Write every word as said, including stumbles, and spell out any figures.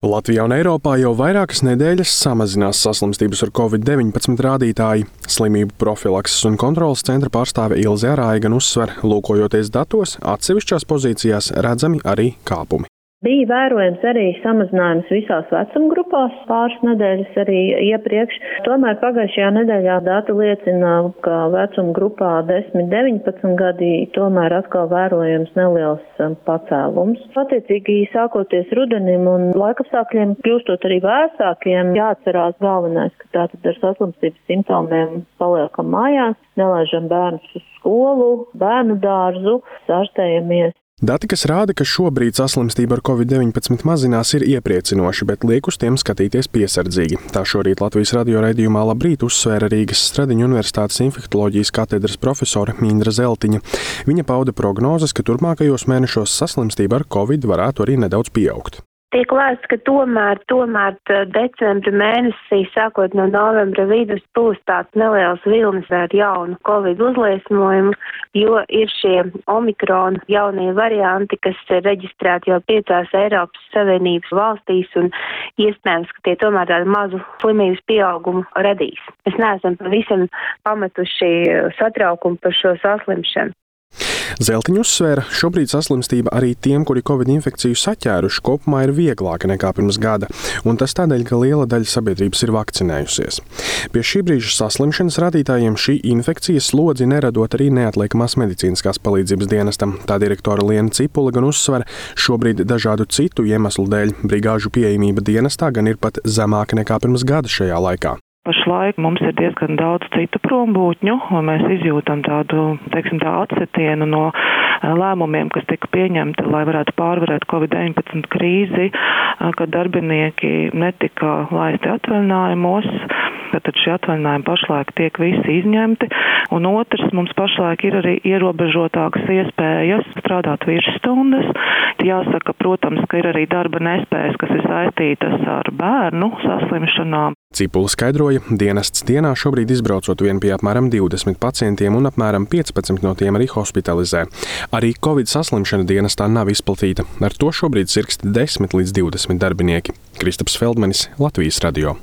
Latvijā un Eiropā jau vairākas nedēļas samazinās saslimstības ar covid deviņpadsmit rādītāji. Slimību profilakses un kontroles centra pārstāve Ilze Arāja gan uzsver, lūkojoties datos, atsevišķās pozīcijās redzami arī kāpumi. Bija vērojams arī samazinājums visās vecumgrupās pāris nedēļas arī iepriekš. Tomēr pagājušajā nedēļā dati liecina, ka vecumgrupā desmit deviņpadsmit gadi tomēr atkal vērojams neliels pacēlums. Attiecīgi, sākoties rudenim un laikapstākļiem kļūstot arī vēsākiem, jāatcerās galvenais, ka tātad ar saslimstības simptomiem paliekam mājās, nelaižam bērnus uz skolu, bērnu dārzu, ārstējamies. Dati, kas rāda, ka šobrīd saslimstība ar covid deviņpadsmit mazinās, ir iepriecinoši, bet liek uz tiem skatīties piesardzīgi. Tā šorīt Latvijas radio raidījumā Labrīt uzsvēra Rīgas Stradiņu Universitātes infektoloģijas katedras profesore Mindra Zeltiņa. Viņa pauda prognozes, ka turpmākajos mēnešos saslimstība ar covid varētu arī nedaudz pieaugt. Tiek lēsts, ka tomēr, tomēr decembra mēnesī, sākot no novembra vidus, būs tāds neliels vilnis ar jaunu covid uzliesmojumu, jo ir šie omikrona jaunie varianti, kas ir reģistrēti jau piecās Eiropas Savienības valstīs, un iespējams, ka tie tomēr tādu mazu slimības pieaugumu radīs. Mēs neesam pavisam pametuši satraukumu par šo saslimšanu. Zeltiņa uzsvēra, šobrīd saslimstība arī tiem, kuri covid infekciju saķēruši, kopumā ir vieglāka nekā pirms gada, un tas tādēļ, ka liela daļa sabiedrības ir vakcinējusies. Pie šī brīža saslimšanas rādītājiem šī infekcija slodzi neradot arī neatliekamās medicīniskās palīdzības dienestam. Tā direktore Liena Cipula gan uzsver, šobrīd dažādu citu iemeslu dēļ brigāžu pieejamība dienestā gan ir pat zemāka nekā pirms gada šajā laikā. Pašlaik mums ir diezgan daudz citu prombūtņu, un mēs izjūtam tādu, teiksim, tā atsetienu no lēmumiem, kas tika pieņemti, lai varētu pārvarēt covid deviņpadsmit krīzi, kad darbinieki netika laisti atvaļinājumos. Tad šie atvaļinājumi pašlaik tiek visi izņemti, un otrs, mums pašlaik ir arī ierobežotākas iespējas strādāt virsstundas. Jāsaka, protams, ka ir arī darba nespējas, kas ir saistītas ar bērnu saslimšanām. Cipula skaidroja, dienests dienā šobrīd izbraucot vien pie apmēram divdesmit pacientiem un apmēram piecpadsmit no tiem arī hospitalizē. Arī covid saslimšana dienestā nav izplatīta. Ar to šobrīd sirgst desmit līdz divdesmit darbinieki. Kristaps Feldmanis, Latvijas radio.